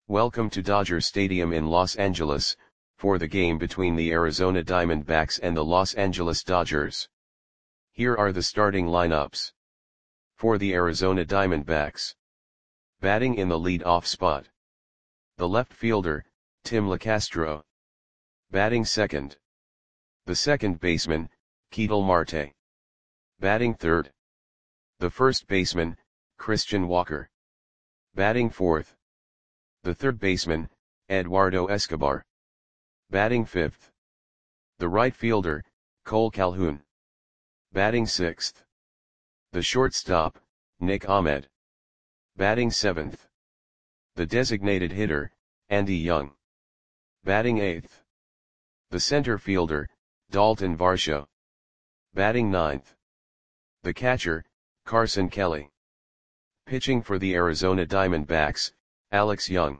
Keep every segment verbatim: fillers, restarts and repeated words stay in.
Welcome to Dodger Stadium in Los Angeles, for the game between the Arizona Diamondbacks and the Los Angeles Dodgers. Here are the starting lineups. For the Arizona Diamondbacks. Batting in the lead-off spot. The left fielder, Tim Locastro. Batting second. The second baseman, Ketel Marte. Batting third. The first baseman, Christian Walker. Batting fourth. The third baseman, Eduardo Escobar. Batting fifth. The right fielder, Cole Calhoun. Batting sixth. The shortstop, Nick Ahmed. Batting seventh. The designated hitter, Andy Young. Batting eighth. The center fielder, Dalton Varsho. Batting ninth. The catcher, Carson Kelly. Pitching for the Arizona Diamondbacks, Alex Young.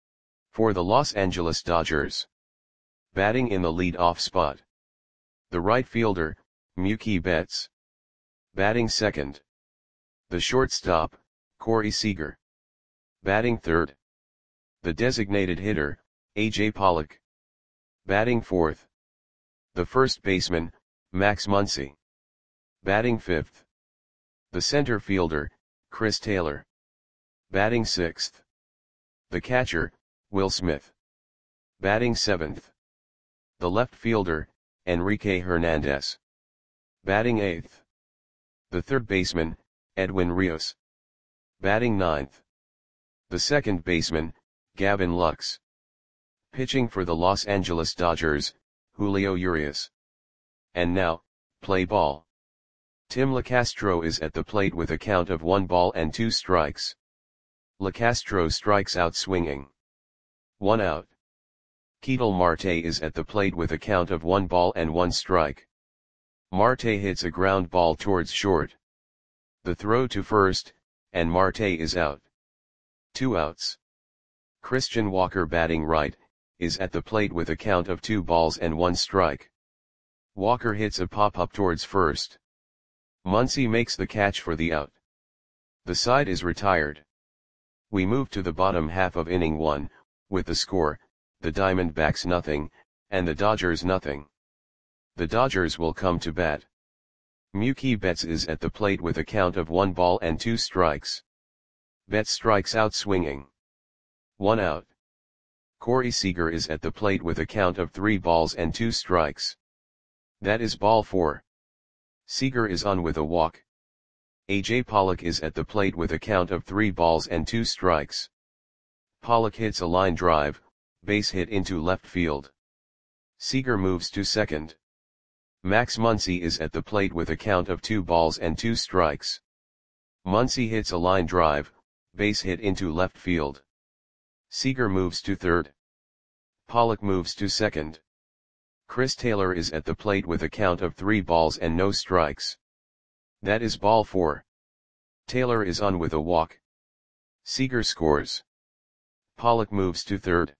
For the Los Angeles Dodgers. Batting in the lead-off spot. The right fielder, Mookie Betts. Batting second. The shortstop, Corey Seager. Batting third. The designated hitter, A J Pollock. Batting fourth. The first baseman, Max Muncy. Batting fifth. The center fielder, Chris Taylor. Batting sixth. The catcher, Will Smith. Batting seventh. The left fielder, Enrique Hernandez. Batting eighth. The third baseman, Edwin Rios. Batting ninth. The second baseman, Gavin Lux. Pitching for the Los Angeles Dodgers, Julio Urias. And now, play ball. Tim Locastro is at the plate with a count of one ball and two strikes. Locastro strikes out swinging. One out. Ketel Marte is at the plate with a count of one ball and one strike. Marte hits a ground ball towards short. The throw to first, and Marte is out. Two outs. Christian Walker, batting right, is at the plate with a count of two balls and one strike. Walker hits a pop-up towards first. Muncy makes the catch for the out. The side is retired. We move to the bottom half of inning one, with the score, the Diamondbacks nothing, and the Dodgers nothing. The Dodgers will come to bat. Mookie Betts is at the plate with a count of one ball and two strikes. Betts strikes out swinging. One out. Corey Seager is at the plate with a count of three balls and two strikes. That is ball four. Seager is on with a walk. A J Pollock is at the plate with a count of three balls and two strikes. Pollock hits a line drive, base hit into left field. Seager moves to second. Max Muncy is at the plate with a count of two balls and two strikes. Muncy hits a line drive, base hit into left field. Seager moves to third. Pollock moves to second. Chris Taylor is at the plate with a count of three balls and no strikes. That is ball four. Taylor is on with a walk. Seager scores. Pollock moves to third.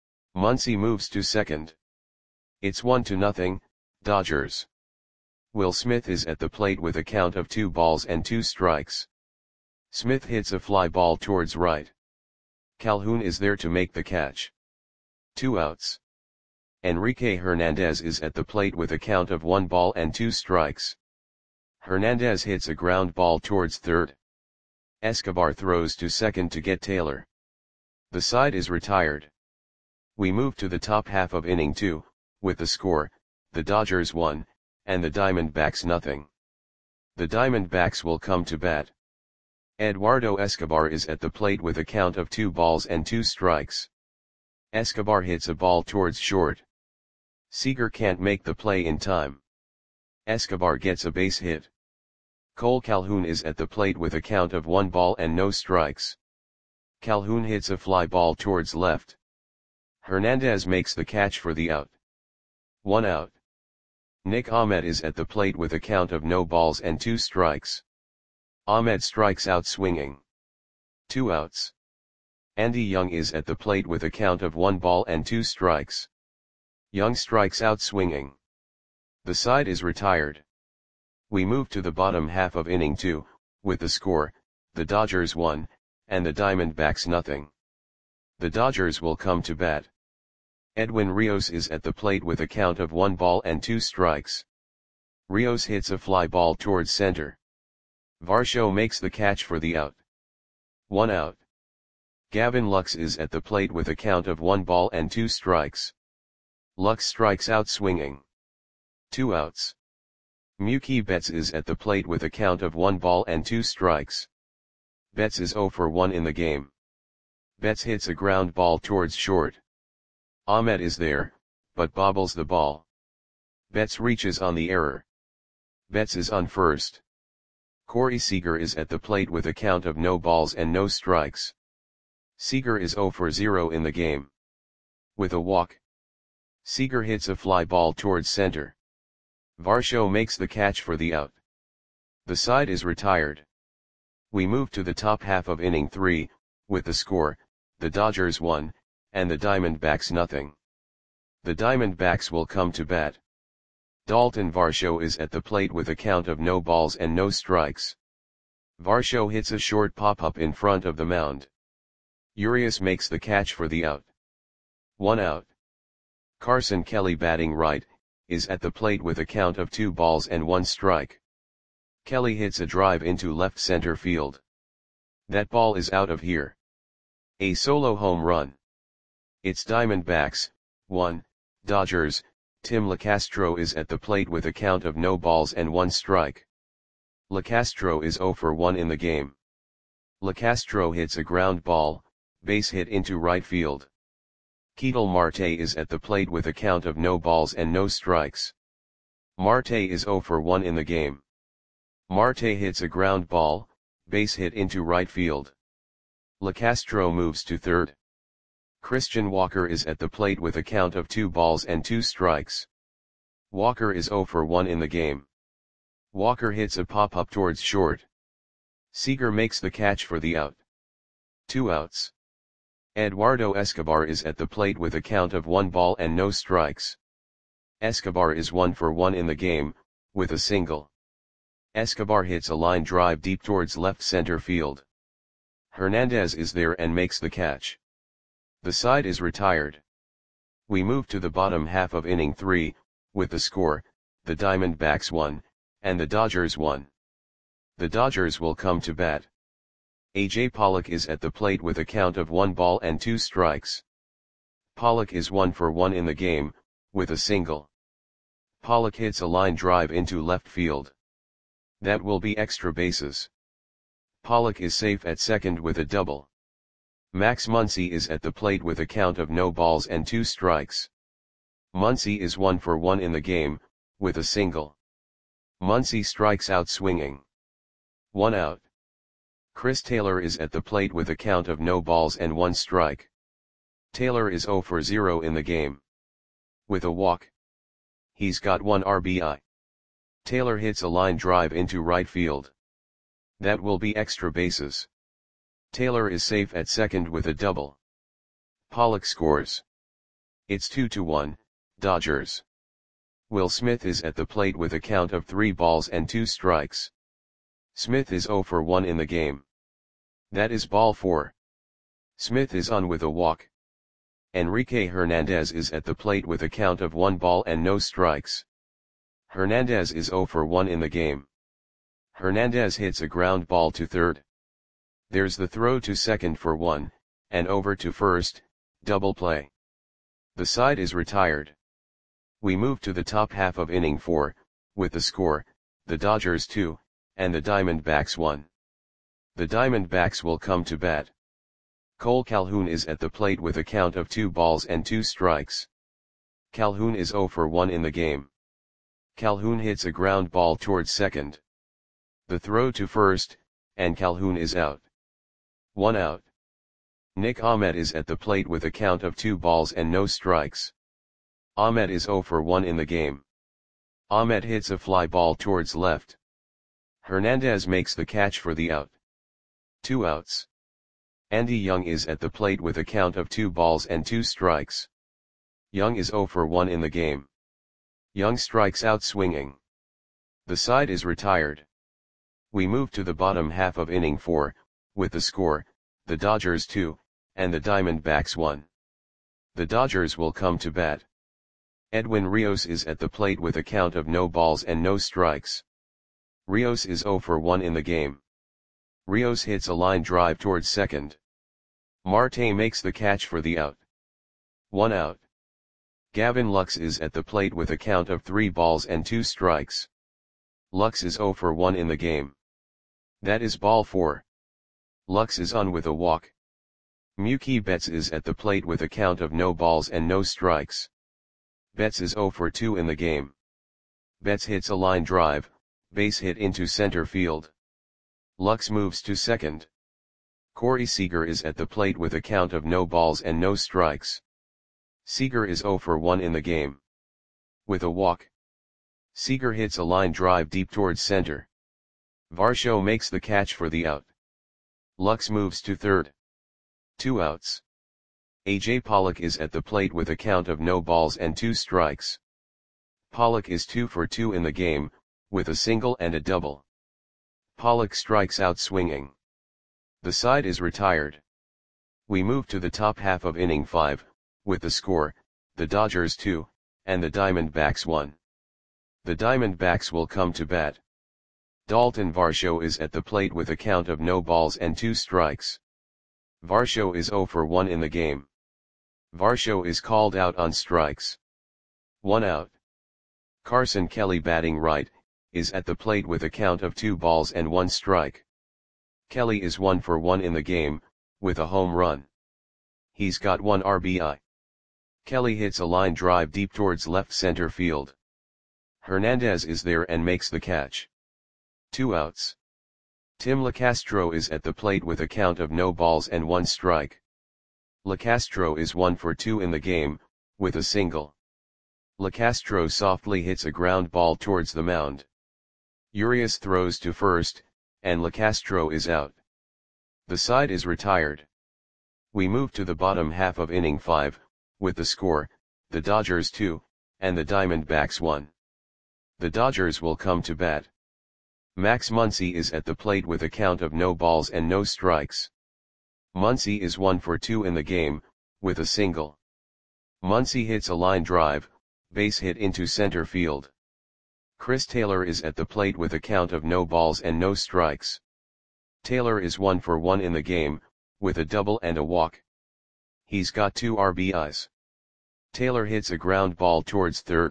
Muncy moves to second. It's one to nothing, Dodgers. Will Smith is at the plate with a count of two balls and two strikes. Smith hits a fly ball towards right. Calhoun is there to make the catch. Two outs. Enrique Hernandez is at the plate with a count of one ball and two strikes. Hernandez hits a ground ball towards third. Escobar throws to second to get Taylor. The side is retired. We move to the top half of inning two, with the score, the Dodgers one, and the Diamondbacks nothing. The Diamondbacks will come to bat. Eduardo Escobar is at the plate with a count of two balls and two strikes. Escobar hits a ball towards short. Seager can't make the play in time. Escobar gets a base hit. Cole Calhoun is at the plate with a count of one ball and no strikes. Calhoun hits a fly ball towards left. Hernandez makes the catch for the out. One out. Nick Ahmed is at the plate with a count of no balls and two strikes. Ahmed strikes out swinging. Two outs. Andy Young is at the plate with a count of one ball and two strikes. Young strikes out swinging. The side is retired. We move to the bottom half of inning two, with the score, the Dodgers one, and the Diamondbacks nothing. The Dodgers will come to bat. Edwin Rios is at the plate with a count of one ball and two strikes. Rios hits a fly ball towards center. Varsho makes the catch for the out. One out. Gavin Lux is at the plate with a count of one ball and two strikes. Lux strikes out swinging. Two outs. Mookie Betts is at the plate with a count of one ball and two strikes. Betts is zero for one in the game. Betts hits a ground ball towards short. Ahmed is there, but bobbles the ball. Betts reaches on the error. Betts is on first. Corey Seager is at the plate with a count of no balls and no strikes. Seager is zero for zero in the game. With a walk, Seager hits a fly ball towards center. Varsho makes the catch for the out. The side is retired. We move to the top half of inning three, with the score, the Dodgers one, and the Diamondbacks nothing. The Diamondbacks will come to bat. Dalton Varsho is at the plate with a count of no balls and no strikes. Varsho hits a short pop-up in front of the mound. Urias makes the catch for the out. One out. Carson Kelly, batting right, is at the plate with a count of two balls and one strike. Kelly hits a drive into left center field. That ball is out of here. A solo home run. It's Diamondbacks, one, Dodgers. Tim Locastro is at the plate with a count of no balls and one strike. Locastro is zero for one in the game. Locastro hits a ground ball, base hit into right field. Ketel Marte is at the plate with a count of no balls and no strikes. Marte is zero for one in the game. Marte hits a ground ball, base hit into right field. Locastro moves to third. Christian Walker is at the plate with a count of two balls and two strikes. Walker is zero for one in the game. Walker hits a pop-up towards short. Seager makes the catch for the out. Two outs. Eduardo Escobar is at the plate with a count of one ball and no strikes. Escobar is one for one in the game, with a single. Escobar hits a line drive deep towards left center field. Hernandez is there and makes the catch. The side is retired. We move to the bottom half of inning three, with the score, the Diamondbacks one, and the Dodgers one. The Dodgers will come to bat. A J Pollock is at the plate with a count of one ball and two strikes. Pollock is one for one in the game, with a single. Pollock hits a line drive into left field. That will be extra bases. Pollock is safe at second with a double. Max Muncy is at the plate with a count of no balls and two strikes. Muncy is one for one in the game, with a single. Muncy strikes out swinging. One out. Chris Taylor is at the plate with a count of no balls and one strike. Taylor is zero for zero in the game. With a walk, he's got one R B I. Taylor hits a line drive into right field. That will be extra bases. Taylor is safe at second with a double. Pollock scores. It's two to one, Dodgers. Will Smith is at the plate with a count of three balls and two strikes. Smith is zero for one in the game. That is ball four. Smith is on with a walk. Enrique Hernandez is at the plate with a count of one ball and no strikes. Hernandez is zero for one in the game. Hernandez hits a ground ball to third. There's the throw to second for one, and over to first, double play. The side is retired. We move to the top half of inning four, with the score, the Dodgers two, and the Diamondbacks one. The Diamondbacks will come to bat. Cole Calhoun is at the plate with a count of two balls and two strikes. Calhoun is zero for one in the game. Calhoun hits a ground ball towards second. The throw to first, and Calhoun is out. One out. Nick Ahmed is at the plate with a count of two balls and no strikes. Ahmed is zero for one in the game. Ahmed hits a fly ball towards left. Hernandez makes the catch for the out. Two outs. Andy Young is at the plate with a count of two balls and two strikes. Young is zero for one in the game. Young strikes out swinging. The side is retired. We move to the bottom half of inning four, with the score, the Dodgers two, and the Diamondbacks one. The Dodgers will come to bat. Edwin Rios is at the plate with a count of no balls and no strikes. Rios is zero for one in the game. Rios hits a line drive towards second. Marte makes the catch for the out. One out. Gavin Lux is at the plate with a count of three balls and two strikes. Lux is zero for one in the game. That is ball four. Lux is on with a walk. Mookie Betts is at the plate with a count of no balls and no strikes. Betts is zero for two in the game. Betts hits a line drive, base hit into center field. Lux moves to second. Corey Seager is at the plate with a count of no balls and no strikes. Seager is zero for one in the game. With a walk. Seager hits a line drive deep towards center. Varsho makes the catch for the out. Lux moves to third. Two outs. A J Pollock is at the plate with a count of no balls and two strikes. Pollock is two for two in the game, with a single and a double. Pollock strikes out swinging. The side is retired. We move to the top half of inning five, with the score, the Dodgers two, and the Diamondbacks one. The Diamondbacks will come to bat. Dalton Varsho is at the plate with a count of no balls and two strikes. Varsho is zero for one in the game. Varsho is called out on strikes. One out. Carson Kelly, batting right, is at the plate with a count of two balls and one strike. Kelly is one for one in the game, with a home run. He's got one R B I. Kelly hits a line drive deep towards left center field. Hernandez is there and makes the catch. Two outs. Tim LeCastro is at the plate with a count of no balls and one strike. LeCastro is one for two in the game, with a single. LeCastro softly hits a ground ball towards the mound. Urias throws to first, and LeCastro is out. The side is retired. We move to the bottom half of inning five, with the score, the Dodgers two, and the Diamondbacks one. The Dodgers will come to bat. Max Muncy is at the plate with a count of no balls and no strikes. Muncy is one for two in the game, with a single. Muncy hits a line drive, base hit into center field. Chris Taylor is at the plate with a count of no balls and no strikes. Taylor is one for one in the game, with a double and a walk. He's got two R B Is. Taylor hits a ground ball towards third.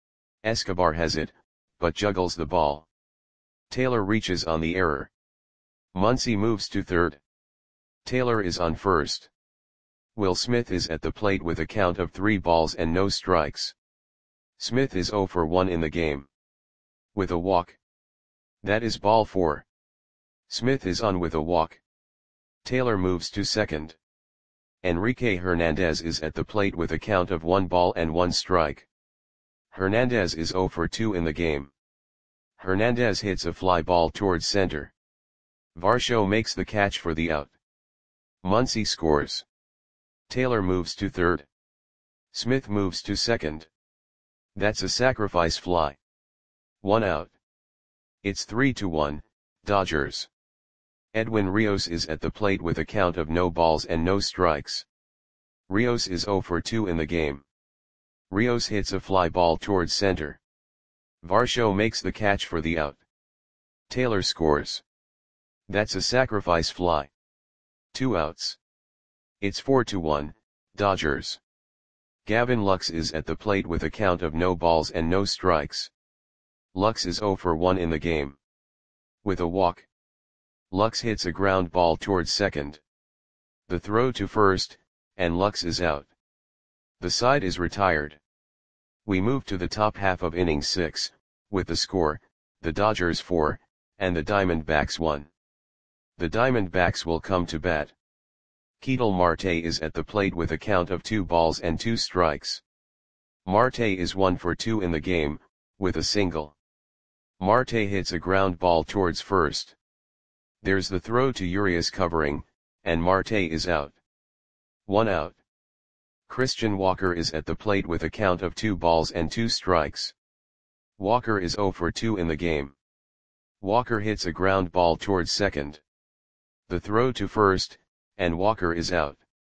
Escobar has it, but juggles the ball. Taylor reaches on the error. Muncy moves to third. Taylor is on first. Will Smith is at the plate with a count of three balls and no strikes. Smith is zero for one in the game. With a walk. That is ball four. Smith is on with a walk. Taylor moves to second. Enrique Hernandez is at the plate with a count of one ball and one strike. Hernandez is zero for two in the game. Hernandez hits a fly ball towards center. Varsho makes the catch for the out. Muncy scores. Taylor moves to third. Smith moves to second. That's a sacrifice fly. One out. It's three to one, Dodgers. Edwin Rios is at the plate with a count of no balls and no strikes. Rios is zero for two in the game. Rios hits a fly ball towards center. Varsho makes the catch for the out. Taylor scores. That's a sacrifice fly. Two outs. It's four to one, Dodgers. Gavin Lux is at the plate with a count of no balls and no strikes. Lux is zero for one in the game. With a walk. Lux hits a ground ball towards second. The throw to first, and Lux is out. The side is retired. We move to the top half of inning six, with the score, the Dodgers four, and the Diamondbacks one. The Diamondbacks will come to bat. Ketel Marte is at the plate with a count of two balls and two strikes. Marte is one for two in the game, with a single. Marte hits a ground ball towards first. There's the throw to Urias covering, and Marte is out. One out. Christian Walker is at the plate with a count of two balls and two strikes. Walker is zero for two in the game. Walker hits a ground ball towards second. The throw to first, and Walker is out.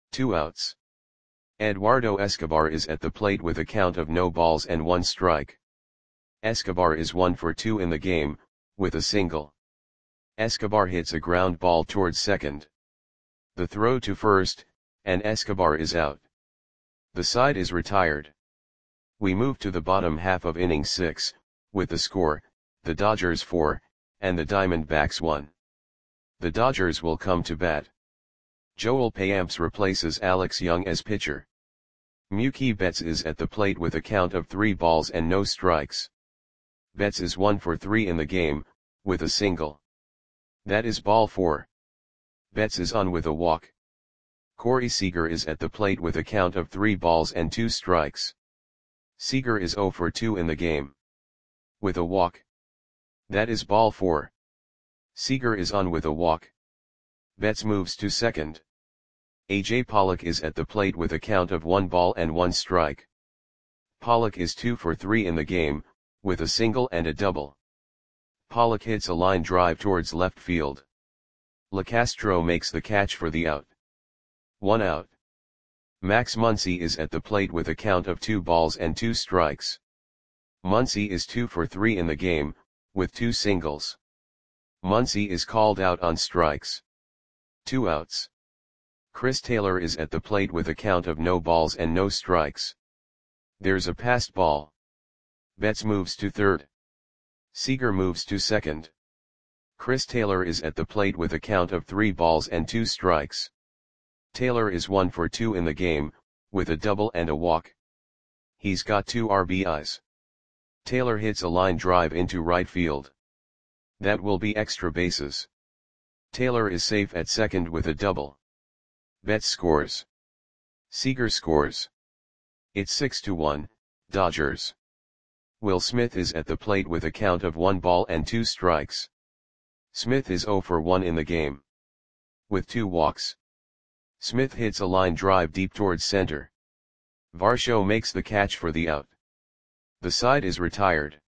Two outs. Eduardo Escobar is at the plate with a count of no balls and one strike. Escobar is one for two in the game, with a single. Escobar hits a ground ball towards second. The throw to first, and Escobar is out. The side is retired. We move to the bottom half of inning six, with the score, the Dodgers four, and the Diamondbacks one. The Dodgers will come to bat. Joel Payamps replaces Alex Young as pitcher. Mookie Betts is at the plate with a count of three balls and no strikes. Betts is one for three in the game, with a single. That is ball four. Betts is on with a walk. Corey Seager is at the plate with a count of three balls and two strikes. Seager is zero for two in the game. With a walk. That is ball four. Seager is on with a walk. Betts moves to second. A J Pollock is at the plate with a count of one ball and one strike. Pollock is two for three in the game, with a single and a double. Pollock hits a line drive towards left field. LeCastro makes the catch for the out. One out. Max Muncy is at the plate with a count of two balls and two strikes. Muncy is two for three in the game, with two singles. Muncy is called out on strikes. Two outs. Chris Taylor is at the plate with a count of no balls and no strikes. There's a passed ball. Betts moves to third. Seager moves to second. Chris Taylor is at the plate with a count of three balls and two strikes. Taylor is one for two in the game, with a double and a walk. He's got two R B Is. Taylor hits a line drive into right field. That will be extra bases. Taylor is safe at second with a double. Betts scores. Seager scores. It's six to one, Dodgers. Will Smith is at the plate with a count of one ball and two strikes. Smith is zero for one in the game. With two walks. Smith hits a line drive deep towards center. Varsho makes the catch for the out. The side is retired.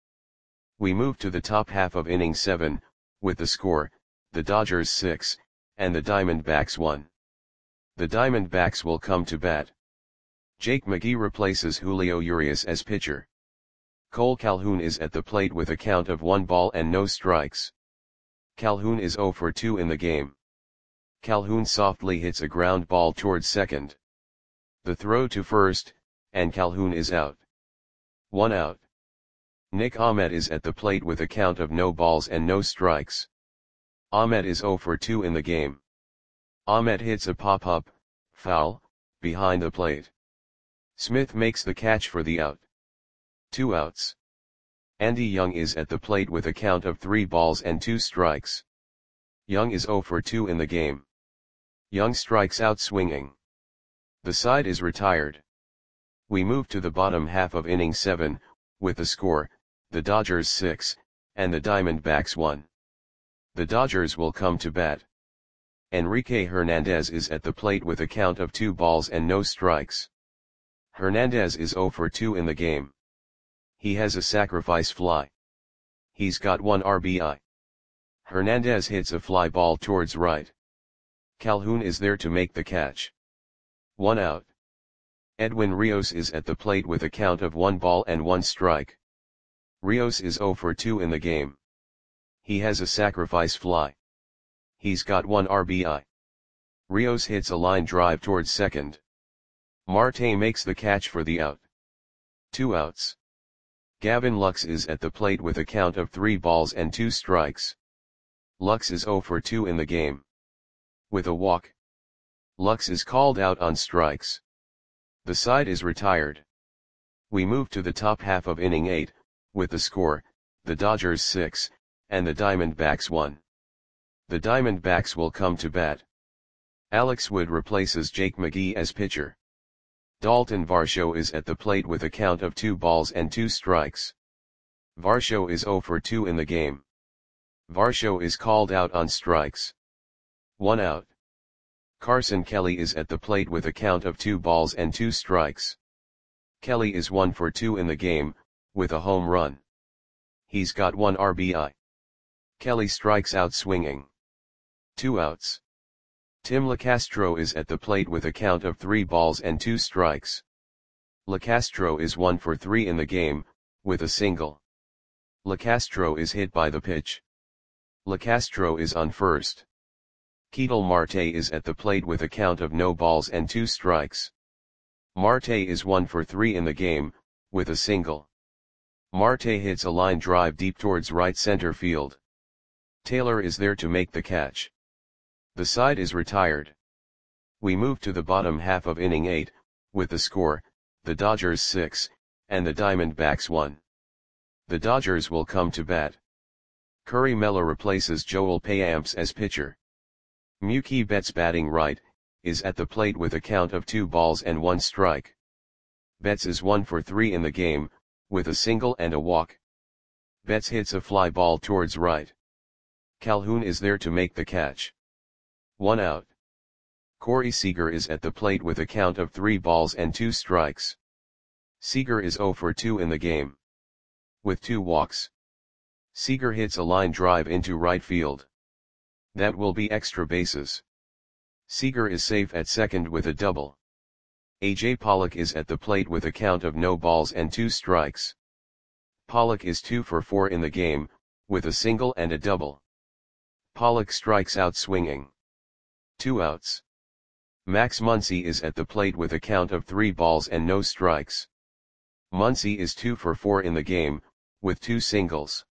We move to the top half of inning seven, with the score, the Dodgers six, and the Diamondbacks one. The Diamondbacks will come to bat. Jake McGee replaces Julio Urias as pitcher. Cole Calhoun is at the plate with a count of one ball and no strikes. Calhoun is zero for two in the game. Calhoun softly hits a ground ball towards second. The throw to first, and Calhoun is out. One out. Nick Ahmed is at the plate with a count of no balls and no strikes. Ahmed is zero for two in the game. Ahmed hits a pop-up, foul, behind the plate. Smith makes the catch for the out. Two outs. Andy Young is at the plate with a count of three balls and two strikes. Young is zero for two in the game. Young strikes out swinging. The side is retired. We move to the bottom half of inning seven, with the score, the Dodgers six, and the Diamondbacks one. The Dodgers will come to bat. Enrique Hernandez is at the plate with a count of two balls and no strikes. Hernandez is zero for two in the game. He has a sacrifice fly. He's got one R B I. Hernandez hits a fly ball towards right. Calhoun is there to make the catch. One out. Edwin Rios is at the plate with a count of one ball and one strike. Rios is zero for two in the game. He has a sacrifice fly. He's got one R B I. Rios hits a line drive towards second. Marte makes the catch for the out. Two outs. Gavin Lux is at the plate with a count of three balls and two strikes. Lux is zero for two in the game. With a walk. Lux is called out on strikes. The side is retired. We move to the top half of inning eight, with the score, the Dodgers six, and the Diamondbacks one. The Diamondbacks will come to bat. Alex Wood replaces Jake McGee as pitcher. Dalton Varsho is at the plate with a count of two balls and two strikes. Varsho is zero for two in the game. Varsho is called out on strikes. One out. Carson Kelly is at the plate with a count of two balls and two strikes. Kelly is one for two in the game, with a home run. He's got one R B I. Kelly strikes out swinging. Two outs. Tim Locastro is at the plate with a count of three balls and two strikes. Locastro is one for three in the game, with a single. Locastro is hit by the pitch. Locastro is on first. Ketel Marte is at the plate with a count of no balls and two strikes. Marte is one for three in the game, with a single. Marte hits a line drive deep towards right center field. Taylor is there to make the catch. The side is retired. We move to the bottom half of inning eight, with the score, the Dodgers six, and the Diamondbacks one. The Dodgers will come to bat. Curry Melo replaces Joel Payamps as pitcher. Mookie Betts, batting right, is at the plate with a count of two balls and one strike. Betts is one for three in the game, with a single and a walk. Betts hits a fly ball towards right. Calhoun is there to make the catch. One out. Corey Seager is at the plate with a count of three balls and two strikes. Seager is zero for two in the game, with two walks. Seager hits a line drive into right field. That will be extra bases. Seager is safe at second with a double. A J Pollock is at the plate with a count of no balls and two strikes. Pollock is two for four in the game, with a single and a double. Pollock strikes out swinging. Two outs. Max Muncy is at the plate with a count of three balls and no strikes. Muncy is two for four in the game, with two singles.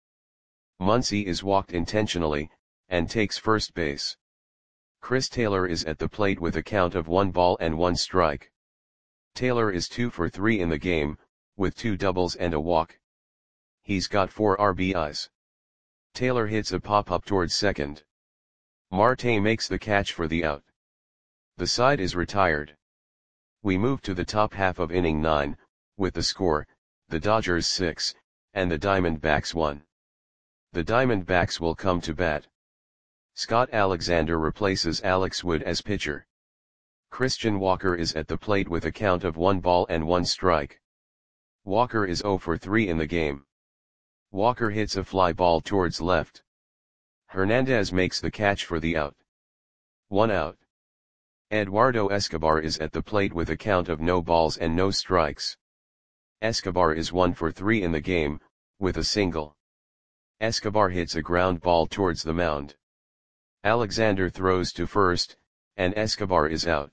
Muncy is walked intentionally, and takes first base. Chris Taylor is at the plate with a count of one ball and one strike. Taylor is two for three in the game, with two doubles and a walk. He's got four R B Is. Taylor hits a pop-up towards second. Marte makes the catch for the out. The side is retired. We move to the top half of inning nine, with the score, the Dodgers six, and the Diamondbacks one. The Diamondbacks will come to bat. Scott Alexander replaces Alex Wood as pitcher. Christian Walker is at the plate with a count of one ball and one strike. Walker is zero for three in the game. Walker hits a fly ball towards left. Hernandez makes the catch for the out. One out. Eduardo Escobar is at the plate with a count of no balls and no strikes. Escobar is one for three in the game, with a single. Escobar hits a ground ball towards the mound. Alexander throws to first, and Escobar is out.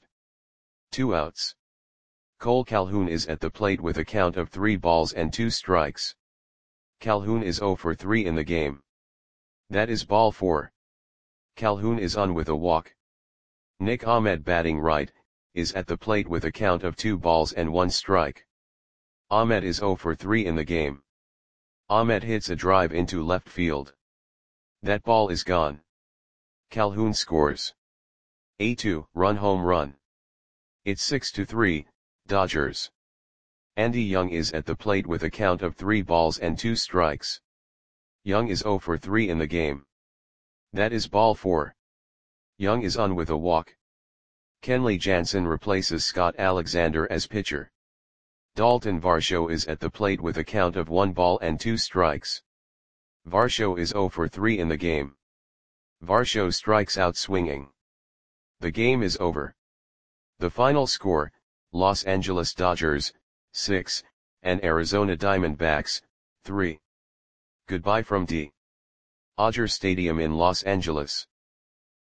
Two outs. Cole Calhoun is at the plate with a count of three balls and two strikes. Calhoun is zero for three in the game. That is ball four. Calhoun is on with a walk. Nick Ahmed, batting right, is at the plate with a count of two balls and one strike. Ahmed is zero for three in the game. Ahmed hits a drive into left field. That ball is gone. Calhoun scores a two-run home run. It's six to three, Dodgers. Andy Young is at the plate with a count of three balls and two strikes. Young is zero for three in the game. That is ball four. Young is on with a walk. Kenley Jansen replaces Scott Alexander as pitcher. Dalton Varsho is at the plate with a count of one ball and two strikes. Varsho is zero for three in the game. Varsho strikes out swinging. The game is over. The final score, Los Angeles Dodgers, six, and Arizona Diamondbacks, three. Goodbye from D. Dodger Stadium in Los Angeles.